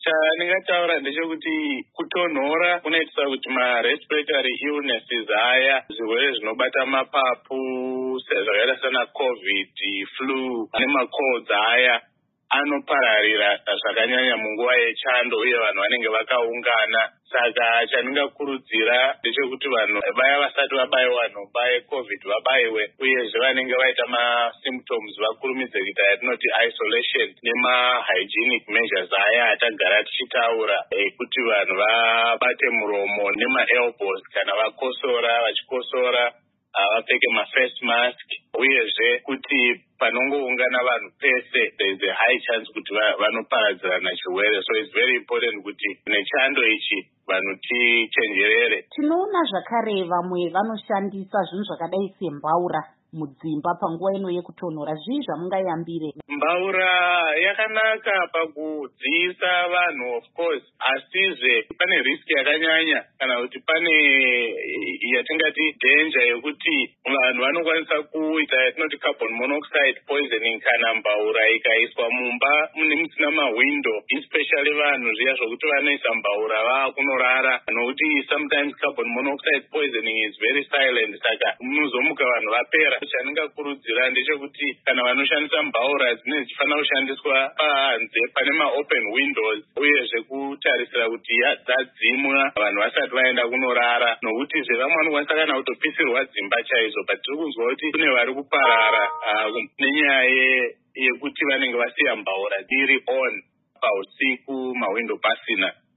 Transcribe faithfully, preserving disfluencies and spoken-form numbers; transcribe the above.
Chandingataura ndechekuti kutonhora kunoitisa kuti marespiratory illnesses aya, zvirwere zvinobata mapapu zvakaita sana covid, flu nemacolds aya anopararira zvakanyanya munguva yechando uye vanhu vanenge vakaungana. Saka chandingakurudzira ndechekuti vanhu vaya vasati vabaiwa nhomba yecovid vabaiwe, uyezve vanenge vaita masymptoms vakurumidze kuita yatinoti isolation nemahygienic measures aya atagara tichitaura, ekuti vanhu vabate muromo nemaelbows kana vakosora vachikosora, vapfeke maface mask, uyezve kuti panongoungana vanhu pese there is a high chance kuti vanoparadzirana chirwere. So it's very important kuti nechando ichi vanhu tichenjerere. Tinoona zvakare vamwe vanoshandisa zvinhu zvakadai sembaura mudzimba panguva ino yekutonhora. Zvii zvamungayambire? Mbaura yakanaka pakudziisa vanhu of course, asizve pane risk yakanyanya kana kuti pane yatingati danger yekuti vanhu vanokwanisa kuita yatinoti carbon monoxide poisoning kana mbaura ikaiswa mumba mune musina mawindow, especially vanhu zviya zvokuti vanoisa mbaura vakunorara, nokuti sometimes carbon monoxide poisoning is very silent, saka munozomuka vanhu vapera. Chandingakurudzira ndechekuti kana vanoshandisa mbaura dzine dzifanira kushandiswa panze pane maopen windows, uyezve kutarisira kuti dzadzimwa vanhu vasati vaenda kunorara, nokuti zvevamwe vanokwanisa kana kutopisirwa dzimba chaizvo. But tiri kunzwa kuti kune vari kuparara nenyaya yekuti vanenge vasiya mbaura dziri on pausiku, mawindo pasina.